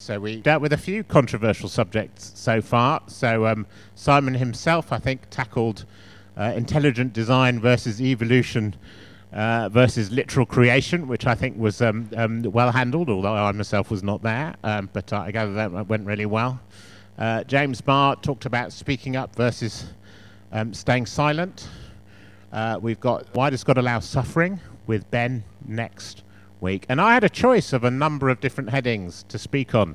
So we dealt with a few controversial subjects so far. So Simon himself, I think, tackled intelligent design versus evolution versus literal creation, which I think was well handled, although I myself was not there. But I gather that went really well. James Barr talked about speaking up versus staying silent. We've got Why Does God Allow Suffering with Ben next week. And I had a choice of a number of different headings to speak on.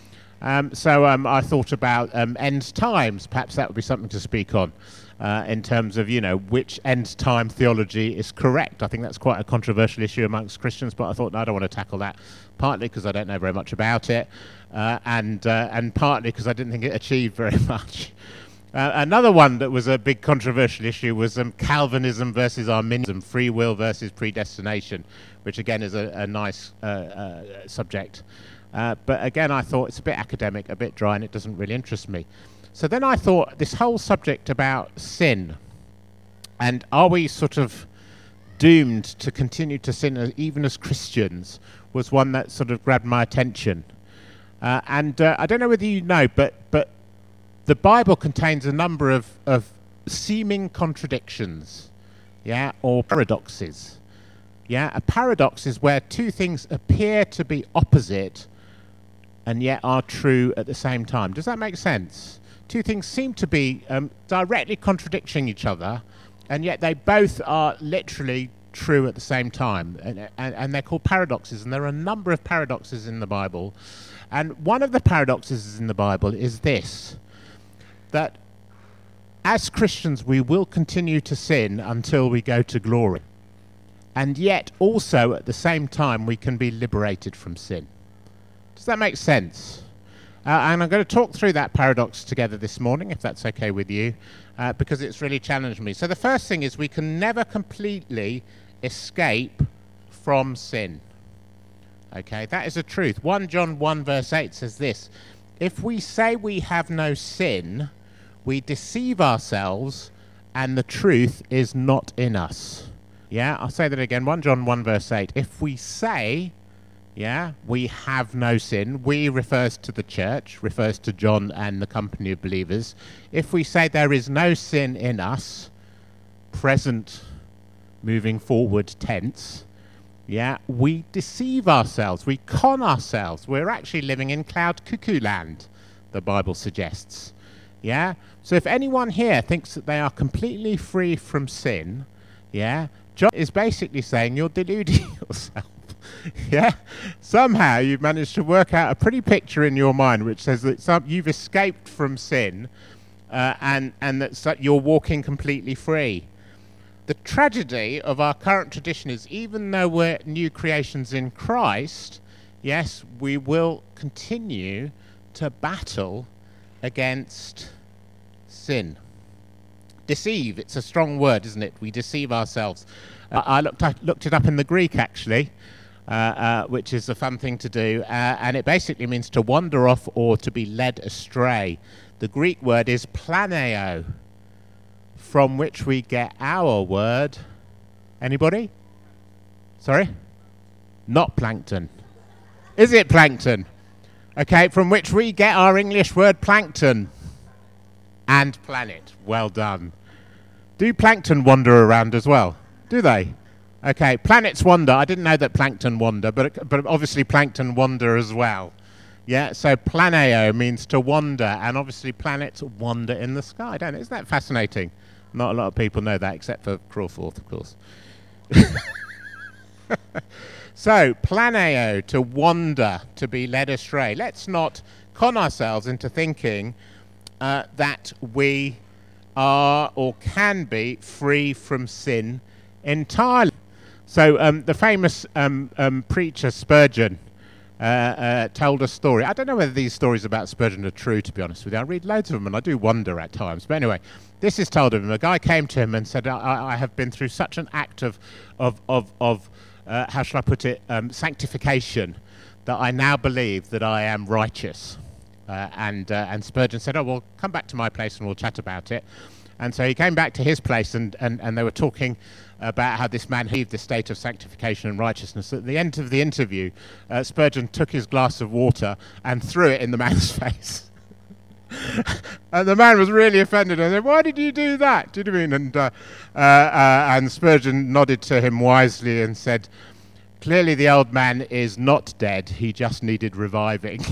So I thought about end times. Perhaps that would be something to speak on in terms of, which end time theology is correct. I think that's quite a controversial issue amongst Christians, but I thought, no, I don't want to tackle that, partly because I don't know very much about it, and partly because I didn't think it achieved very much. Another one that was a big controversial issue was Calvinism versus Arminianism, free will versus predestination, which again is a nice subject. But again, I thought it's a bit academic, a bit dry, and it doesn't really interest me. So then I thought this whole subject about sin, and are we sort of doomed to continue to sin even as Christians, was one that sort of grabbed my attention. And I don't know whether you know, but the Bible contains a number of seeming contradictions, or paradoxes. A paradox is where two things appear to be opposite and yet are true at the same time. Does that make sense? Two things seem to be directly contradicting each other, and yet they both are literally true at the same time. And they're called paradoxes, and there are a number of paradoxes in the Bible. And one of the paradoxes in the Bible is this, that as Christians we will continue to sin until we go to glory. And yet also at the same time we can be liberated from sin. Does that make sense? And I'm going to talk through that paradox together this morning, if that's okay with you, because it's really challenged me. So the first thing is we can never completely escape from sin. Okay, that is a truth. 1 John 1 verse 8 says this, if we say we have no sin, we deceive ourselves and the truth is not in us. I'll say that again. 1 John 1 verse 8. If we say, we have no sin, we refers to the church, refers to John and the company of believers. If we say there is no sin in us, present, moving forward tense, we deceive ourselves, we con ourselves. We're actually living in cloud cuckoo land, the Bible suggests. So if anyone here thinks that they are completely free from sin, John is basically saying you're deluding yourself. Somehow you've managed to work out a pretty picture in your mind which says that you've escaped from sin and that you're walking completely free. The tragedy of our current tradition is even though we're new creations in Christ, yes, we will continue to battle against sin. Deceive, it's a strong word, isn't it? We deceive ourselves. I looked it up in the Greek, actually, which is a fun thing to do, and it basically means to wander off or to be led astray. The Greek word is planeo, from which we get our word. Anybody? Sorry? Not plankton. Is it plankton? Okay, from which we get our English word plankton. And planet. Well done. Do plankton wander around as well? Do they? Okay, planets wander. I didn't know that plankton wander, but obviously plankton wander as well. So planeo means to wander, and obviously planets wander in the sky, don't they? Isn't that fascinating? Not a lot of people know that, except for Crawforth, of course. So, planeo, to wander, to be led astray. Let's not con ourselves into thinking that we are or can be free from sin entirely. So the famous preacher Spurgeon told a story. I don't know whether these stories about Spurgeon are true, to be honest with you. I read loads of them and I do wonder at times. But anyway, this is told of him. A guy came to him and said, I have been through such an act of how shall I put it, sanctification, that I now believe that I am righteous. And Spurgeon said, well, come back to my place and we'll chat about it. And so he came back to his place, and they were talking about how this man achieved the state of sanctification and righteousness. At the end of the interview, Spurgeon took his glass of water and threw it in the man's face. And the man was really offended. I said, "Why did you do that? Do you know what I mean?" And Spurgeon nodded to him wisely and said, "Clearly the old man is not dead. He just needed reviving."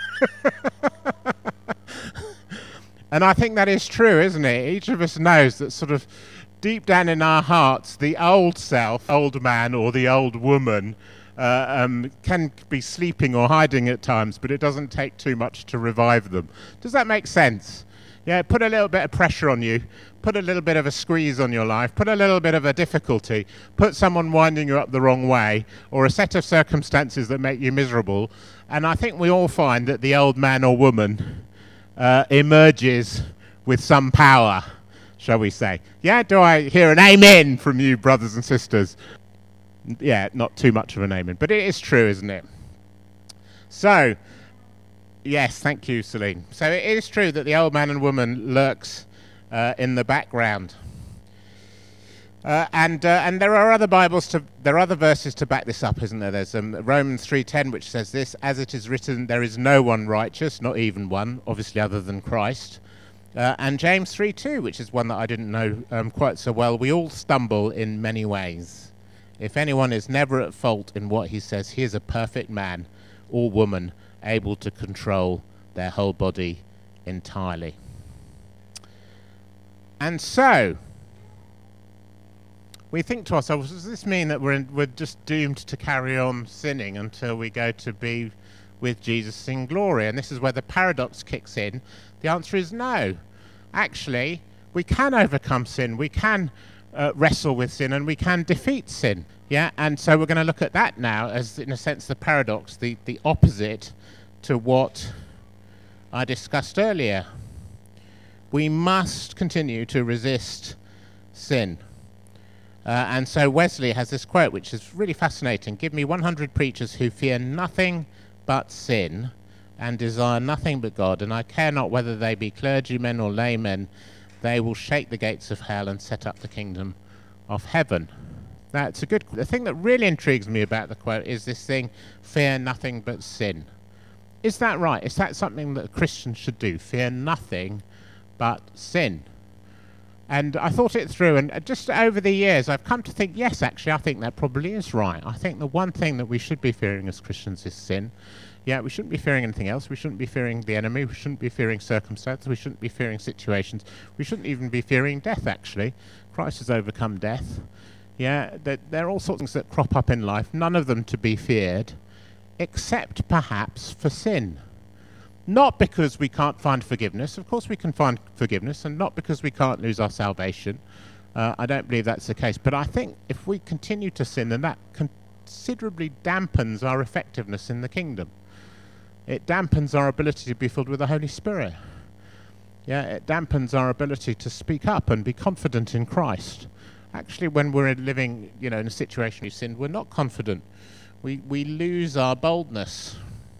And I think that is true, isn't it? Each of us knows that sort of deep down in our hearts, the old self, old man or the old woman, can be sleeping or hiding at times, but it doesn't take too much to revive them. Does that make sense? Yeah, put a little bit of pressure on you, put a little bit of a squeeze on your life, put a little bit of a difficulty, put someone winding you up the wrong way, or a set of circumstances that make you miserable, and I think we all find that the old man or woman emerges with some power, shall we say. Yeah, do I hear an amen from you, brothers and sisters? Yeah, not too much of an amen, but it is true, isn't it? So, yes, thank you, Celine. So it is true that the old man and woman lurks in the background. And there are other there are other verses to back this up, isn't there? There's Romans 3:10, which says this: "As it is written, there is no one righteous, not even one, obviously other than Christ." And James 3:2, which is one that I didn't know quite so well: "We all stumble in many ways. If anyone is never at fault in what he says, he is a perfect man or woman, able to control their whole body entirely." And so we think to ourselves, does this mean that we're just doomed to carry on sinning until we go to be with Jesus in glory? And this is where the paradox kicks in. The answer is no. Actually, we can overcome sin. We can wrestle with sin, and we can defeat sin. Yeah, and so we're going to look at that now as, in a sense, the paradox, the opposite to what I discussed earlier. We must continue to resist sin. And so Wesley has this quote, which is really fascinating: "Give me 100 preachers who fear nothing but sin and desire nothing but God, and I care not whether they be clergymen or laymen, they will shake the gates of hell and set up the kingdom of heaven." That's a good. The thing that really intrigues me about the quote is this thing: fear nothing but sin. Is that right? Is that something that Christians should do? Fear nothing but sin? And I thought it through, and just over the years I've come to think, yes, actually, I think that probably is right. I think the one thing that we should be fearing as Christians is sin. Yeah, we shouldn't be fearing anything else. We shouldn't be fearing the enemy. We shouldn't be fearing circumstances. We shouldn't be fearing situations. We shouldn't even be fearing death, actually. Christ has overcome death. Yeah, there are all sorts of things that crop up in life, none of them to be feared, except perhaps for sin. Not because we can't find forgiveness. Of course we can find forgiveness, and not because we can't lose our salvation. I don't believe that's the case. But I think if we continue to sin, then that considerably dampens our effectiveness in the kingdom. It dampens our ability to be filled with the Holy Spirit. Yeah, it dampens our ability to speak up and be confident in Christ. Actually, when we're living, in a situation of sin, we're not confident. We lose our boldness.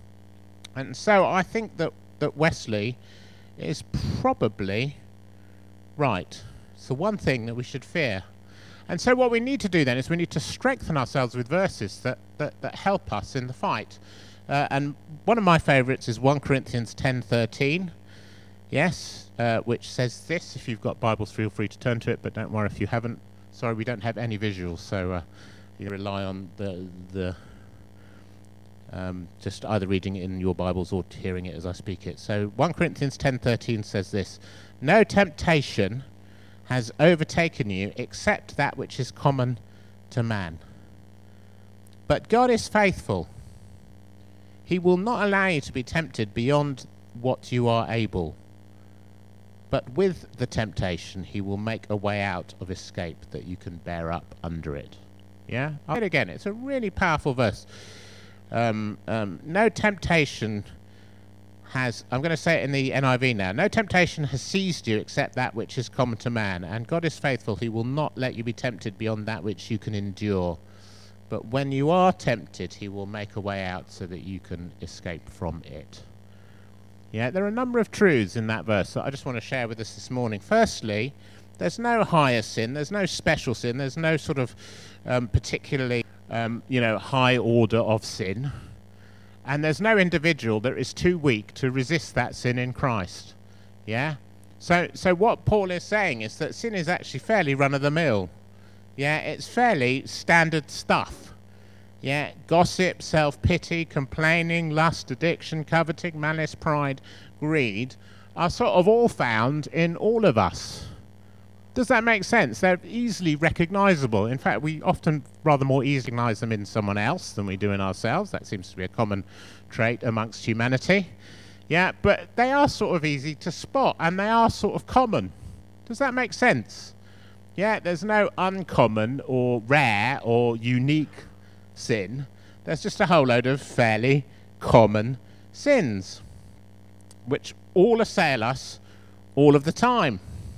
And so I think that Wesley is probably right. It's the one thing that we should fear. And so what we need to do then is we need to strengthen ourselves with verses that help us in the fight. And one of my favourites is 1 Corinthians 10:13. Yes, which says this. If you've got Bibles, feel free to turn to it, but don't worry if you haven't. Sorry, we don't have any visuals, so you rely on the just either reading it in your Bibles or hearing it as I speak it. So 1 Corinthians 10:13 says this: "No temptation has overtaken you except that which is common to man. But God is faithful. He will not allow you to be tempted beyond what you are able. But with the temptation, he will make a way out of escape that you can bear up under it." Yeah? I'll read it again. It's a really powerful verse. No temptation has, I'm going to say it in the NIV now, "No temptation has seized you except that which is common to man, and God is faithful. He will not let you be tempted beyond that which you can endure. But when you are tempted, he will make a way out so that you can escape from it." Yeah, there are a number of truths in that verse that I just want to share with us this morning. Firstly, There's no higher sin, there's no special sin, there's no sort of particularly high order of sin. And there's no individual that is too weak to resist that sin in Christ. Yeah? So what Paul is saying is that sin is actually fairly run-of-the-mill. Yeah, it's fairly standard stuff. Yeah, gossip, self-pity, complaining, lust, addiction, coveting, malice, pride, greed are sort of all found in all of us. Does that make sense? They're easily recognizable. In fact, we often rather more easily recognize them in someone else than we do in ourselves. That seems to be a common trait amongst humanity. Yeah, but they are sort of easy to spot, and they are sort of common. Does that make sense? Yeah, there's no uncommon or rare or unique sin. There's just a whole load of fairly common sins, which all assail us all of the time.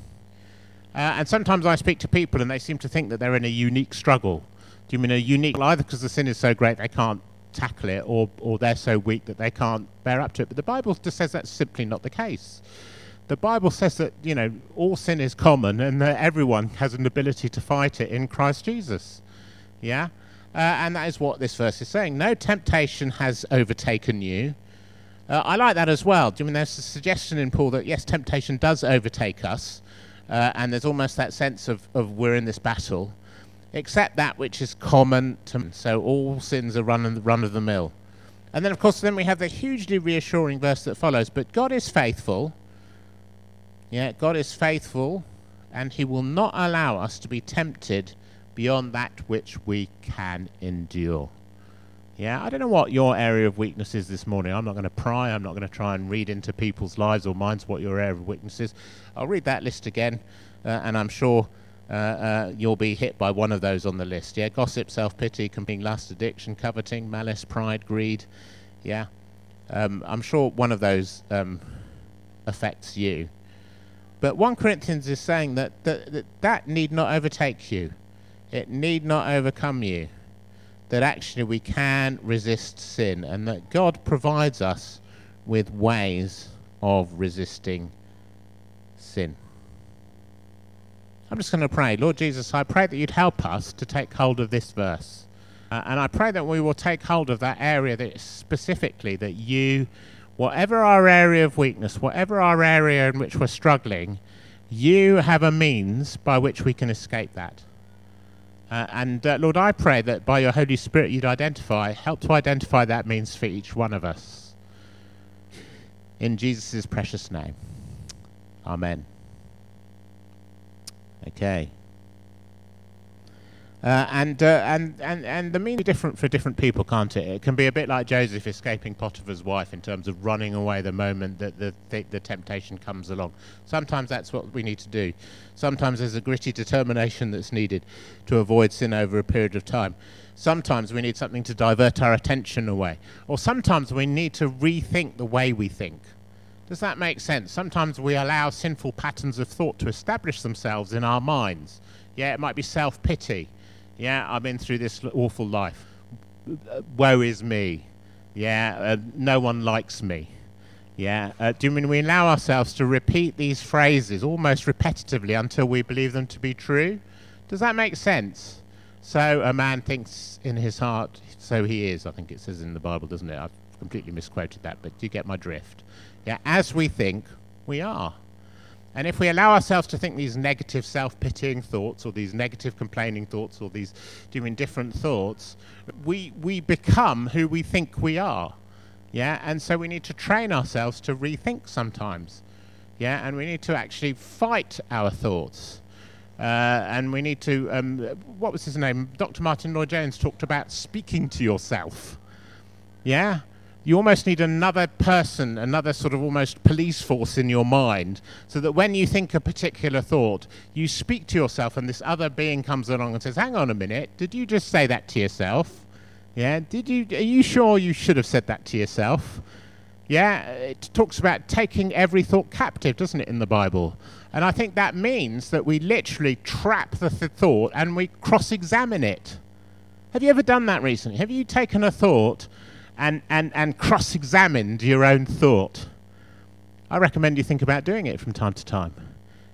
And sometimes I speak to people and they seem to think that they're in a unique struggle. Do you mean a unique, either because the sin is so great they can't tackle it, or they're so weak that they can't bear up to it? But the Bible just says that's simply not the case. The Bible says that, all sin is common and that everyone has an ability to fight it in Christ Jesus. Yeah? And that is what this verse is saying. No temptation has overtaken you. I like that as well. Do you mean there's a suggestion in Paul that, yes, temptation does overtake us, and there's almost that sense of we're in this battle, except that which is common to, so all sins are run of the mill. And then, of course, then we have the hugely reassuring verse that follows, but God is faithful. Yeah, God is faithful, and he will not allow us to be tempted beyond that which we can endure. Yeah, I don't know what your area of weakness is this morning. I'm not going to pry. I'm not going to try and read into people's lives or minds what your area of weakness is. I'll read that list again, and I'm sure you'll be hit by one of those on the list. Yeah, gossip, self-pity, complaining, lust, addiction, coveting, malice, pride, greed. Yeah, I'm sure one of those affects you. But 1 Corinthians is saying that need not overtake you. It need not overcome you. That actually we can resist sin, and that God provides us with ways of resisting sin. I'm just going to pray. Lord Jesus, I pray that you'd help us to take hold of this verse. And I pray that we will take hold of that area that specifically that you, whatever our area of weakness, whatever our area in which we're struggling, you have a means by which we can escape that. Lord, I pray that by your Holy Spirit you'd help to identify that means for each one of us. In Jesus' precious name. Amen. Okay. And the meaning is different for different people, can't it? It can be a bit like Joseph escaping Potiphar's wife in terms of running away the moment that the temptation comes along. Sometimes that's what we need to do. Sometimes there's a gritty determination that's needed to avoid sin over a period of time. Sometimes we need something to divert our attention away. Or sometimes we need to rethink the way we think. Does that make sense? Sometimes we allow sinful patterns of thought to establish themselves in our minds. Yeah, it might be self-pity. Yeah, I've been through this awful life. Woe is me. Yeah, no one likes me. Yeah, do you mean we allow ourselves to repeat these phrases almost repetitively until we believe them to be true? Does that make sense? So a man thinks in his heart, so he is. I think it says in the Bible, doesn't it? I've completely misquoted that, but you get my drift. Yeah, as we think, we are. And if we allow ourselves to think these negative self-pitying thoughts or these negative complaining thoughts or these different thoughts, we become who we think we are. Yeah, and so we need to train ourselves to rethink sometimes. Yeah, and we need to actually fight our thoughts. And we need to, what was his name? Dr. Martin Lloyd-Jones talked about speaking to yourself. Yeah? You almost need another person, another sort of almost police force in your mind, so that when you think a particular thought, you speak to yourself and this other being comes along and says, hang on a minute, did you just say that to yourself? Yeah, are you sure you should have said that to yourself? Yeah, it talks about taking every thought captive, doesn't it, in the Bible? And I think that means that we literally trap the thought and we cross-examine it. Have you ever done that recently? Have you taken a thought and cross-examined your own thought? I recommend you think about doing it from time to time.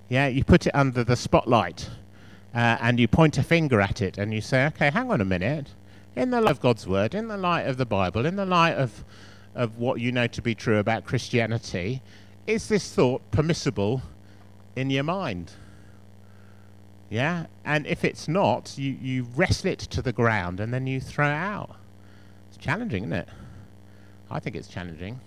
Yeah, you put it under the spotlight and you point a finger at it and you say, okay, hang on a minute. In the light of God's word, in the light of the Bible, in the light of what you know to be true about Christianity, is this thought permissible in your mind? Yeah, and if it's not, you wrestle it to the ground and then you throw it out. It's challenging, isn't it? I think it's challenging.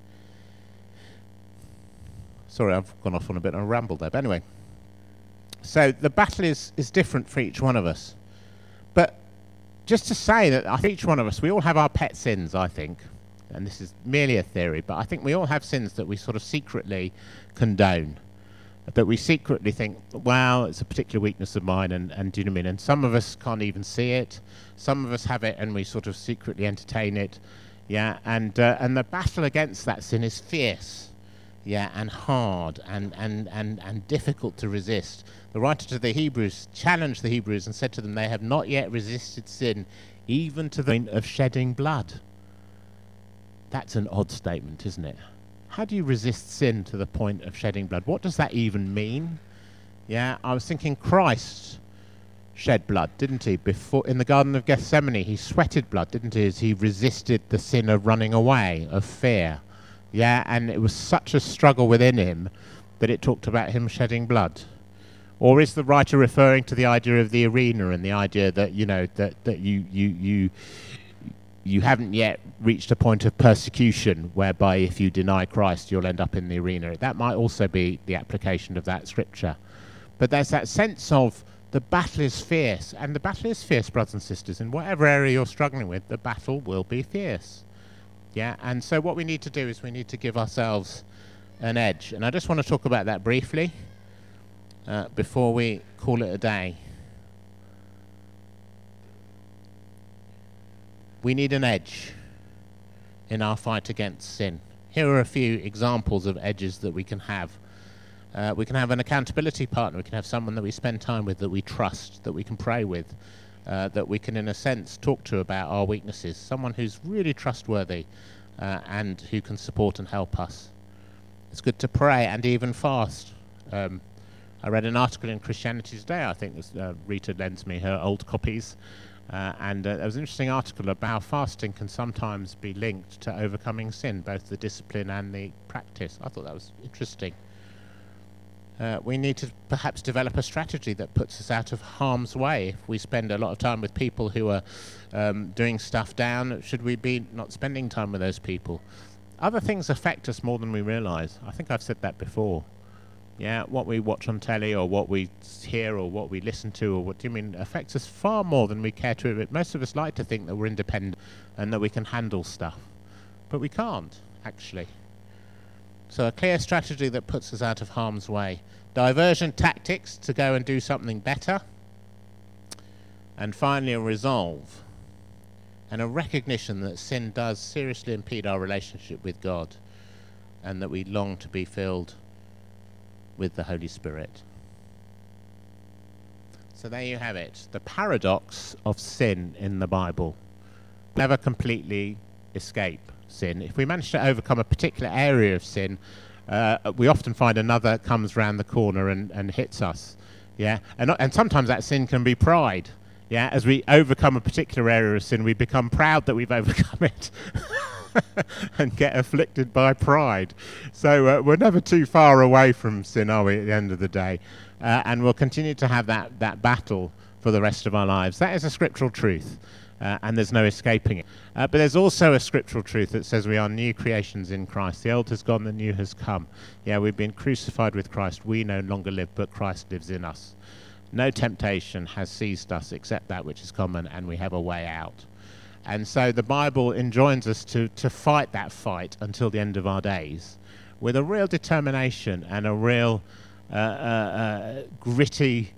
Sorry, I've gone off on a bit of a ramble there, but anyway. So the battle is different for each one of us. But just to say that for each one of us, we all have our pet sins, I think. And this is merely a theory, but I think we all have sins that we sort of secretly condone. That we secretly think, well, it's a particular weakness of mine, and do you know what I mean? And some of us can't even see it. Some of us have it and we sort of secretly entertain it. Yeah, and the battle against that sin is fierce. Yeah, and hard and difficult to resist. The writer to the Hebrews challenged the Hebrews and said to them, they have not yet resisted sin, even to the point of shedding blood. That's an odd statement, isn't it? How do you resist sin to the point of shedding blood? What does that even mean? Yeah, I was thinking Christ shed blood, didn't he? Before in the Garden of Gethsemane, he sweated blood, didn't he? As he resisted the sin of running away, of fear. Yeah, and it was such a struggle within him that it talked about him shedding blood. Or is the writer referring to the idea of the arena and the idea that, you know, that you haven't yet reached a point of persecution whereby if you deny Christ, you'll end up in the arena? That might also be the application of that scripture. But there's that sense of the battle is fierce, and the battle is fierce, brothers and sisters. In whatever area you're struggling with, the battle will be fierce. Yeah, and so what we need to do is we need to give ourselves an edge. And I just want to talk about that briefly before we call it a day. We need an edge in our fight against sin. Here are a few examples of edges that we can have. We can have an accountability partner. We can have someone that we spend time with, that we trust, that we can pray with, that we can, in a sense, talk to about our weaknesses. Someone who's really trustworthy and who can support and help us. It's good to pray and even fast. I read an article in Christianity Today, I think Rita lends me her old copies, and there was an interesting article about how fasting can sometimes be linked to overcoming sin, both the discipline and the practice. I thought that was interesting. We need to perhaps develop a strategy that puts us out of harm's way. If we spend a lot of time with people who are doing stuff down, should we be not spending time with those people? Other things affect us more than we realise. I think I've said that before. Yeah, what we watch on telly or what we hear or what we listen to or what do you mean affects us far more than we care to admit. Most of us like to think that we're independent and that we can handle stuff, but we can't, actually. So a clear strategy that puts us out of harm's way. Diversion tactics to go and do something better. And finally, a resolve and a recognition that sin does seriously impede our relationship with God and that we long to be filled with the Holy Spirit. So there you have it. The paradox of sin in the Bible. Never completely escape sin. If we manage to overcome a particular area of sin, we often find another comes round the corner and hits us. Yeah, and sometimes that sin can be pride. Yeah, as we overcome a particular area of sin, we become proud that we've overcome it and get afflicted by pride. So we're never too far away from sin, are we, at the end of the day? And we'll continue to have that battle for the rest of our lives. That is a scriptural truth. And there's no escaping it. But there's also a scriptural truth that says we are new creations in Christ. The old has gone, the new has come. Yeah, we've been crucified with Christ. We no longer live, but Christ lives in us. No temptation has seized us except that which is common, and we have a way out. And so the Bible enjoins us to fight that fight until the end of our days with a real determination and a real gritty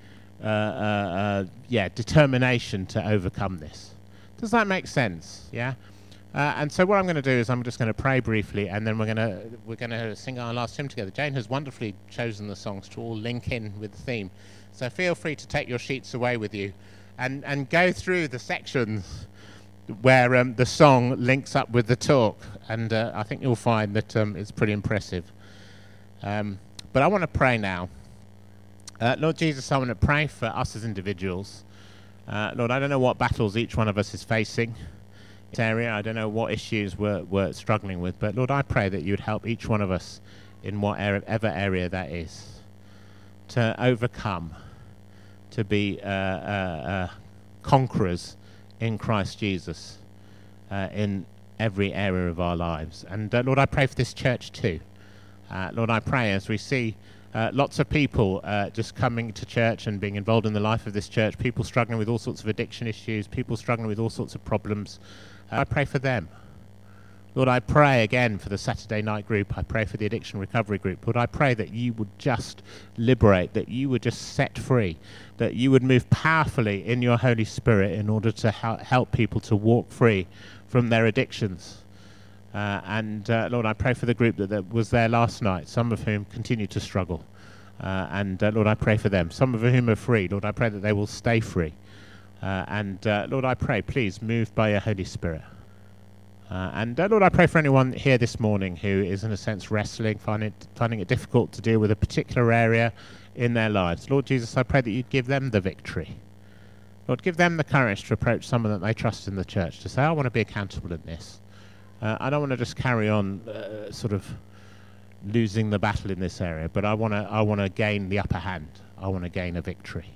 determination to overcome this. Does that make sense? Yeah. And so what I'm going to do is I'm just going to pray briefly, and then we're going to sing our last hymn together. Jane has wonderfully chosen the songs to all link in with the theme. So feel free to take your sheets away with you, and go through the sections where the song links up with the talk, and I think you'll find that it's pretty impressive. But I want to pray now. Lord Jesus, I want to pray for us as individuals. Lord, I don't know what battles each one of us is facing in this area. I don't know what issues we're struggling with, but Lord, I pray that you would help each one of us in whatever area that is to overcome, to be conquerors in Christ Jesus in every area of our lives. And Lord, I pray for this church too. Lord, I pray as we see lots of people just coming to church and being involved in the life of this church, people struggling with all sorts of addiction issues, people struggling with all sorts of problems. I pray for them. Lord, I pray again for the Saturday night group. I pray for the addiction recovery group. Lord, I pray that you would just liberate, that you would just set free, that you would move powerfully in your Holy Spirit in order to help people to walk free from their addictions. Lord, I pray for the group that was there last night, some of whom continue to struggle. Lord, I pray for them, some of whom are free. Lord, I pray that they will stay free. Lord, I pray, please move by your Holy Spirit. Lord, I pray for anyone here this morning who is, in a sense, wrestling, finding it difficult to deal with a particular area in their lives. Lord Jesus, I pray that you'd give them the victory. Lord, give them the courage to approach someone that they trust in the church, to say, I want to be accountable in this. I don't want to just carry on sort of losing the battle in this area, but I want to gain the upper hand. I want to gain a victory.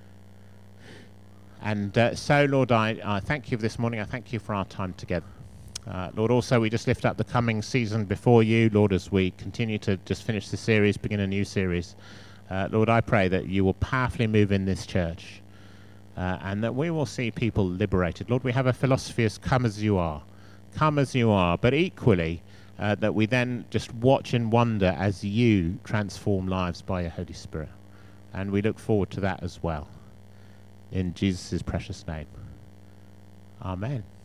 So, Lord, I thank you for this morning. I thank you for our time together. Lord, also we just lift up the coming season before you, Lord, as we continue to just finish the series, begin a new series. Lord, I pray that you will powerfully move in this church and that we will see people liberated. Lord, we have a philosophy as come as you are, but equally that we then just watch and wonder as you transform lives by your Holy Spirit. And we look forward to that as well. In Jesus' precious name. Amen.